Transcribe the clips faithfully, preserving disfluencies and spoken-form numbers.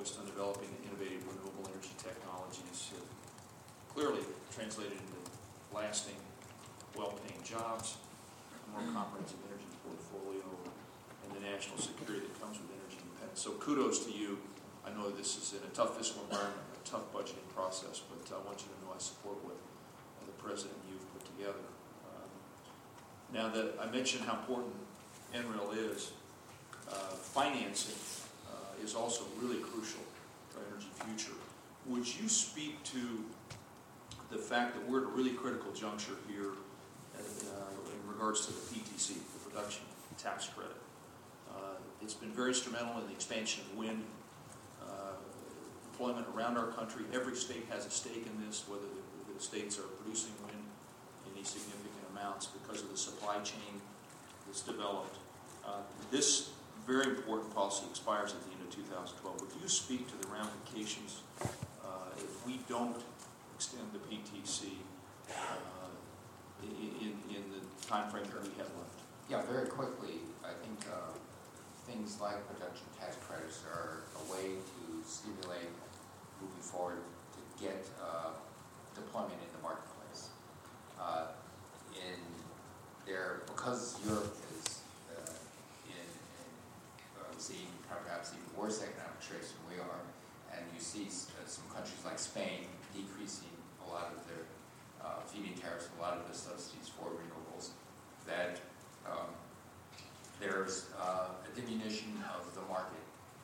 focused on developing innovative renewable energy technologies, uh, clearly translated into lasting, well-paying jobs, a more comprehensive energy portfolio, and the national security that comes with energy independence. So kudos to you. I know this is in a tough fiscal environment, a tough budgeting process, but I want you to know I support what uh, the President and you've put together. Um, now that I mentioned how important N R E L is, uh, financing uh, is also really crucial for our energy future. Would you speak to the fact that we're at a really critical juncture here uh, in regards to the P T C, the Production Tax Credit? Uh, it's been very instrumental in the expansion of wind uh, deployment around our country. Every state has a stake in this, whether the, the states are producing wind in these significant amounts because of the supply chain that's developed. Uh, this very important policy expires at the end of two thousand twelve. Would you speak to the ramifications uh, if we don't extend the P T C uh, in, in the time frame that we have left? Yeah, very quickly, I think uh, things like production tax credits are a way to stimulate moving forward to get uh, deployment in the marketplace. Uh, in there, because Europe is uh, in, in uh, seeing perhaps even worse economic traits than we are, and you see uh, some countries like Spain decreasing a lot of their uh, feed-in tariffs, a lot of the subsidies for renewables, that um, there's uh, a diminution of the market.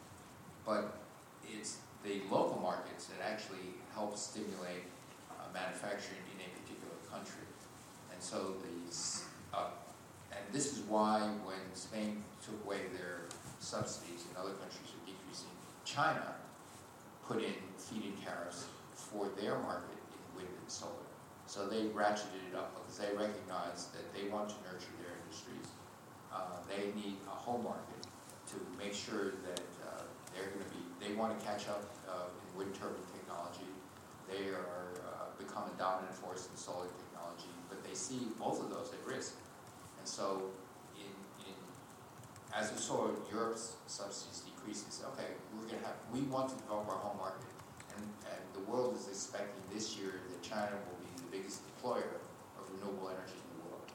But it's the local markets that actually help stimulate uh, manufacturing in a particular country. And so these, uh, and this is why when Spain took away their subsidies and other countries are decreasing, China put in feed-in tariffs for their market in wind and solar. So they ratcheted it up because they recognize that they want to nurture their industries. Uh, they need a home market to make sure that uh, they're going to be, they want to catch up uh, in wind turbine technology. They are uh, become a dominant force in solar technology, but they see both of those at risk. And so in, in as we saw Europe's subsidies decrease, they said, okay, we're going to have, we want to develop our home market. And, and the world is expecting this year that China will be the biggest deployer of renewable energy in the world.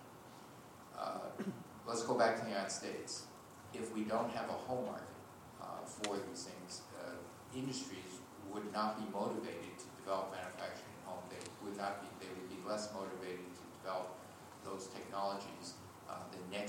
Uh, let's go back to the United States. If we don't have a home market uh, for these things, uh, industries would not be motivated to develop manufacturing at home. They would not be. They would be less motivated to develop those technologies uh, the next